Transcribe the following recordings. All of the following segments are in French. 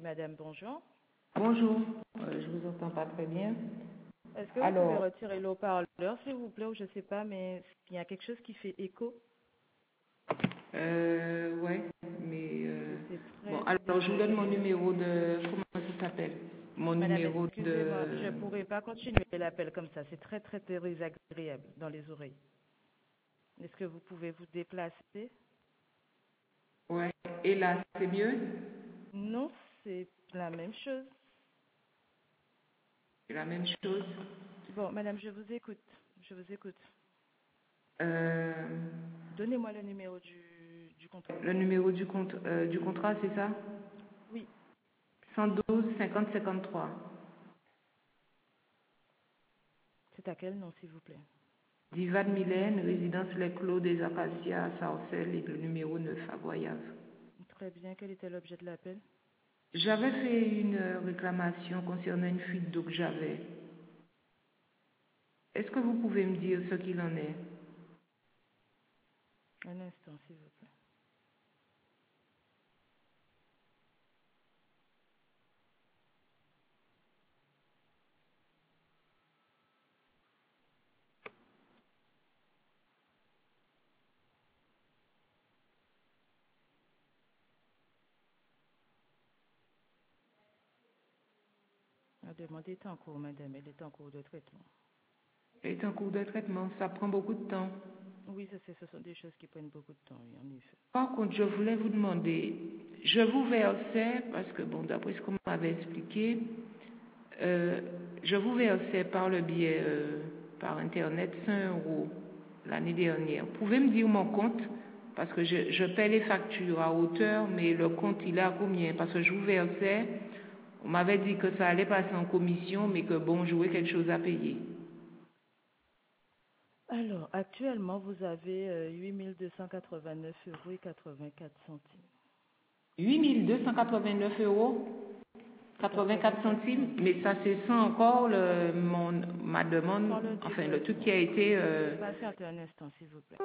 madame, bonjour. Bonjour, je vous entends pas très bien. Est-ce que vous pouvez retirer le haut-parleur, s'il vous plaît, ou je ne sais pas, mais il y a quelque chose qui fait écho. Ouais, mais bon, alors je vous donne mon numéro de... Comment ça s'appelle? Mon madame, numéro excusez-moi, de... je ne pourrais pas continuer l'appel comme ça. C'est très, très désagréable dans les oreilles. Est-ce que vous pouvez vous déplacer? Ouais, et là, c'est mieux? Non, c'est la même chose. C'est la même chose? Bon, madame, je vous écoute. Je vous écoute. Euh... Donnez-moi le numéro du contrat. Le numéro du contrat, c'est ça? Oui. 112 50 53. C'est à quel nom, s'il vous plaît? Divan Mylène, résidence Les Clos des Acacias à Sarcelles, et le numéro 9 à Goyave. Très bien. Quel était l'objet de l'appel? J'avais fait une réclamation concernant une fuite d'eau que j'avais. Est-ce que vous pouvez me dire ce qu'il en est? Un instant, s'il vous plaît. La demande est en cours, madame. Elle est en cours de traitement. Elle est en cours de traitement. Ça prend beaucoup de temps. Oui, ce sont des choses qui prennent beaucoup de temps, oui, en effet. Par contre, je voulais vous demander, je vous versais, parce que bon, d'après ce qu'on m'avait expliqué, je vous versais par le biais, par Internet, 5 € l'année dernière. Vous pouvez me dire mon compte? Parce que je paie les factures à hauteur, mais le compte, il est à combien? Parce que je vous versais, on m'avait dit que ça allait passer en commission, mais que bon, j'aurais quelque chose à payer. Alors, actuellement, vous avez 8 289 € et 84 centimes. 8 289 € 84 centimes, mais ça c'est sans encore ma demande, enfin le truc qui a été... Patientez un instant, s'il vous plaît.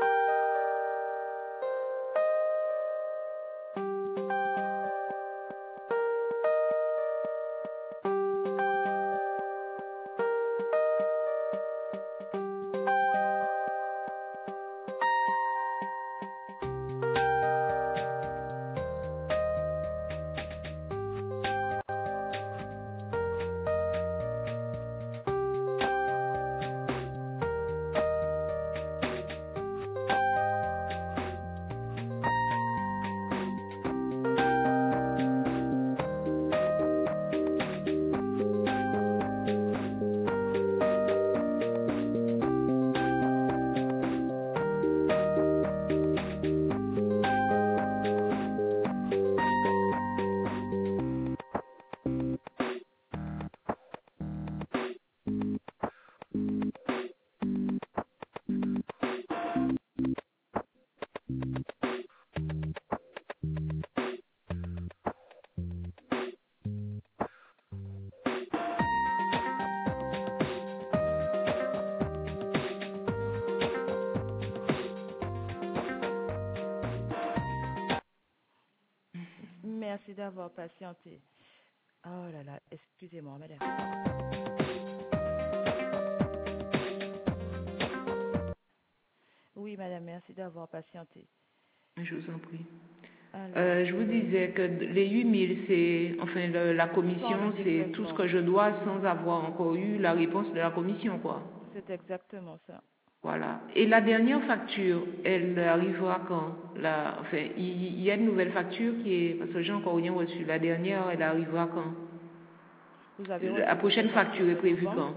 Merci d'avoir patienté. Oh là là, excusez-moi, madame. Oui, madame, merci d'avoir patienté. Je vous en prie. Alors, je vous disais que les 8 000, c'est, enfin la commission, c'est tout ce que je dois sans avoir encore eu la réponse de la commission, quoi. C'est exactement ça. Voilà. Et la dernière facture, elle arrivera quand? Enfin, il y a une nouvelle facture qui est, parce que j'ai encore rien reçu. La dernière, elle arrivera quand? Vous avez La prochaine facture est prévue quand?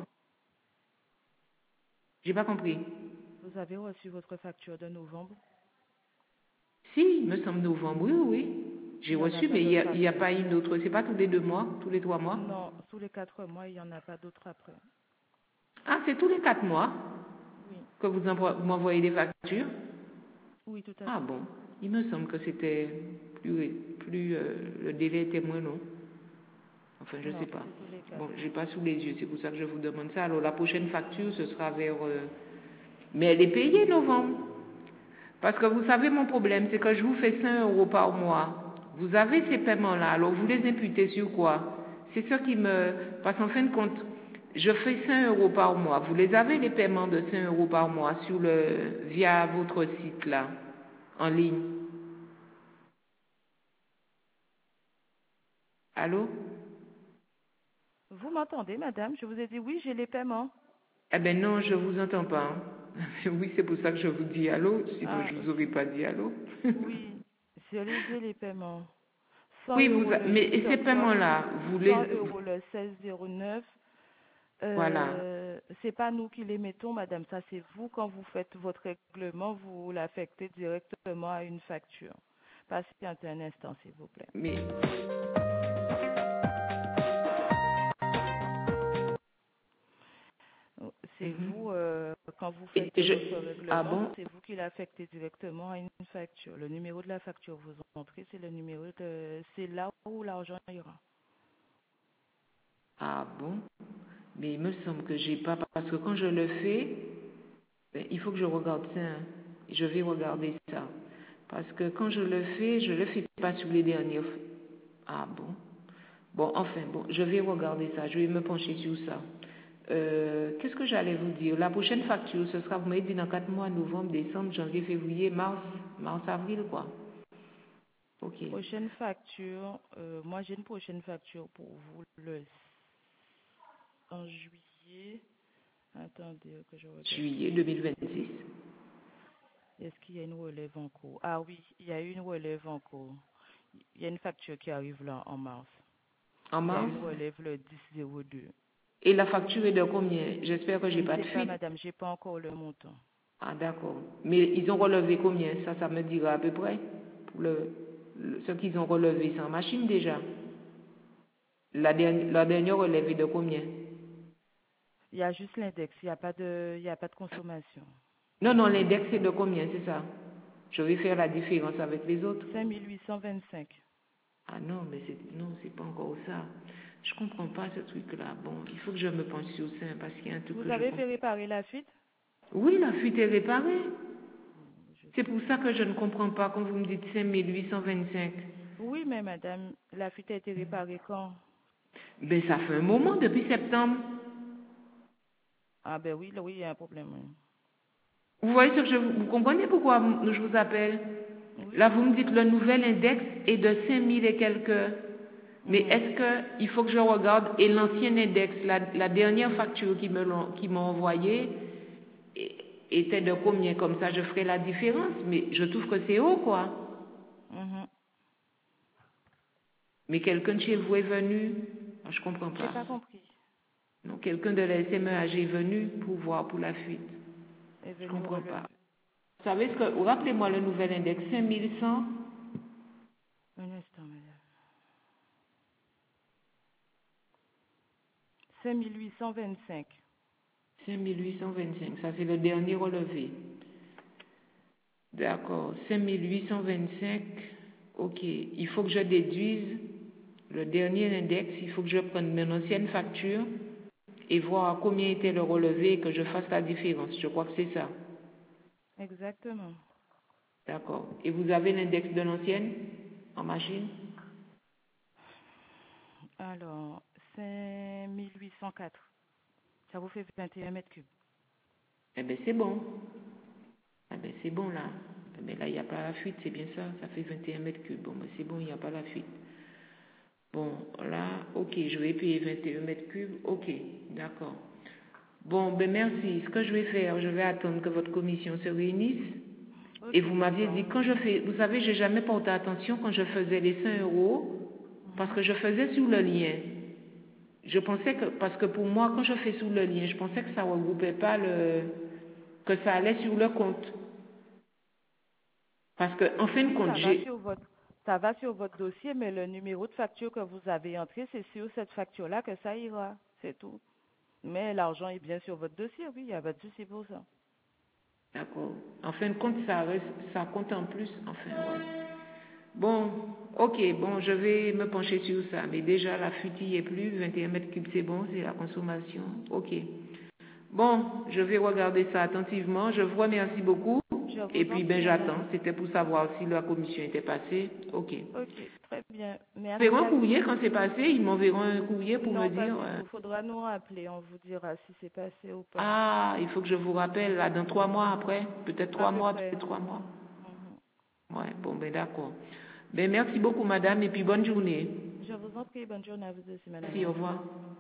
J'ai pas compris. Vous avez reçu votre facture de novembre? Si, il me semble novembre, oui, oui. J'ai reçu, mais il n'y a pas une autre. C'est pas tous les 2 mois, tous les 3 mois? Non, tous les 4 mois, il n'y en a pas d'autres après. Ah, c'est tous les 4 mois? Oui. Que vous m'envoyez des factures? Oui, tout à fait. Ah bon, il me semble que c'était plus le délai était moins long. Enfin, je ne sais pas. Bon, j'ai pas sous les yeux, c'est pour ça que je vous demande ça. Alors, la prochaine facture, ce sera vers... Mais elle est payée novembre. Parce que vous savez, mon problème, c'est que je vous fais 5 € par mois Vous avez ces paiements-là, alors vous les imputez sur quoi? C'est ça qui me... Parce qu'en fin de compte, je fais 5 euros par mois. Vous les avez, les paiements de 5 euros par mois via votre site là, en ligne? Allô? Vous m'entendez, madame? Je vous ai dit oui, j'ai les paiements. Eh ben non, je vous entends pas. Hein. Oui, c'est pour ça que je vous dis allô, sinon je vous aurais pas dit allô. Oui, j'ai les paiements. 100 Oui, euros le mais 8 et ces octobre, paiements-là, vous 100 les... euros le 16/09. Voilà. C'est pas nous qui les mettons, madame. Ça, c'est vous, quand vous faites votre règlement, vous l'affectez directement à une facture. Patientez un instant, s'il vous plaît. Mais... C'est vous, quand vous Et faites votre Ah règlement, bon? c'est vous qui l'affectez directement à une facture. Le numéro de la facture, vous entrez, c'est le numéro c'est là où l'argent ira. Ah bon? Mais il me semble que j'ai pas... Parce que quand je le fais, ben, il faut que je regarde ça. Hein. Je vais regarder ça. Parce que quand je le fais pas sur les dernières... Ah bon? Bon, enfin, bon, je vais regarder ça. Je vais me pencher sur ça. Qu'est-ce que j'allais vous dire? La prochaine facture, ce sera, vous m'avez dit, dans 4 mois, novembre, décembre, janvier, février, mars, avril, quoi. Ok. Prochaine facture, moi j'ai une prochaine facture pour vous en juillet. Attendez que je regarde. Juillet 2026. Est-ce qu'il y a une relève en cours? Ah oui, il y a une relève en cours. Il y a une facture qui arrive là en mars. En Il y a mars? une relève le 10/02. Et la facture est de combien? J'espère que Je j'ai ne pas de sais pas, fuite. madame, j'ai pas encore le montant. Ah, d'accord. Mais ils ont relevé combien? Ça me dira à peu près. Pour ce qu'ils ont relevé, c'est en machine déjà. La dernière relève est de combien? Il y a juste l'index, il n'y a pas de consommation. Non, non, l'index est de combien, c'est ça? Je vais faire la différence avec les autres. 5825. Ah non, mais c'est pas encore ça. Je comprends pas ce truc-là. Bon, il faut que je me penche sur ça parce qu'il y a un truc que Vous je avez comprends. fait réparer la fuite? Oui, la fuite est réparée. C'est pour ça que je ne comprends pas quand vous me dites 5825. Oui, mais madame, la fuite a été réparée quand? Ben, ça fait un moment, depuis septembre. Ah ben oui, là, oui, il y a un problème. Oui. Vous voyez vous comprenez pourquoi je vous appelle? Oui. Là, vous me dites le nouvel index est de 5000 et quelques. Mais est-ce qu'il faut que je regarde, et l'ancien index, la dernière facture qu'ils m'ont envoyée, était de combien? Comme ça, je ferai la différence. Mais je trouve que c'est haut, quoi. Mais quelqu'un de chez vous est venu? Ah, je comprends J'ai pas. pas compris. Non, quelqu'un de la SMEAG est venu pour voir pour la fuite. Est Je venu comprends relever. pas. Vous savez ce que... Rappelez-moi le nouvel index, 5100. Un instant, madame. 5825. 5825, ça c'est le dernier relevé. D'accord, 5825, ok. Il faut que je déduise le dernier index, il faut que je prenne mon ancienne facture et voir combien était le relevé et que je fasse la différence. Je crois que c'est ça. Exactement. D'accord. Et vous avez l'index de l'ancienne en machine? Alors, 5804. Ça vous fait 21 mètres cubes. Eh bien, c'est bon. Eh bien, c'est bon là. Mais là, il n'y a pas la fuite, c'est bien ça. Ça fait 21 mètres cubes. Bon, mais c'est bon, il n'y a pas la fuite. Bon, là, ok, je vais payer 21 mètres cubes. Ok, d'accord. Bon, ben merci. Ce que je vais faire, je vais attendre que votre commission se réunisse. Et Ok, vous m'aviez d'accord. dit, quand je fais, vous savez, j'ai jamais porté attention quand je faisais les 5 euros, parce que je faisais sur le lien. Je pensais que, parce que pour moi, quand je fais sur le lien, je pensais que ça regroupait pas que ça allait sur le compte. Parce que, en fin de Oui, compte, ça va sur votre dossier, mais le numéro de facture que vous avez entré, c'est sur cette facture-là que ça ira. C'est tout. Mais l'argent est bien sur votre dossier, oui, il n'y a pas de souci pour ça. d'accord. En fin de compte, ça compte en plus, enfin, ouais. Bon, ok, bon, je vais me pencher sur ça. Mais déjà, la fuite n'y est plus, 21 mètres cubes, c'est bon, c'est la consommation. Ok. Bon, je vais regarder ça attentivement. Je vous remercie beaucoup. Je vous Et en puis, prie, j'attends. madame. C'était pour savoir si la commission était passée. OK. Ok, très bien. Ils Merci m'enverront à un vous. courrier quand c'est passé. Ils m'enverront un courrier pour me Non, pas dire... du tout. Faudra nous rappeler. On vous dira si c'est passé ou pas. ah, il faut que je vous rappelle, là, dans 3 mois après. Peut-être À 3 peu mois, près. peut-être 3 mois. Mhm. Ouais, bon, d'accord. Merci beaucoup, madame, et puis bonne journée. Je vous en prie. Bonne journée à vous aussi, madame. Merci, au revoir.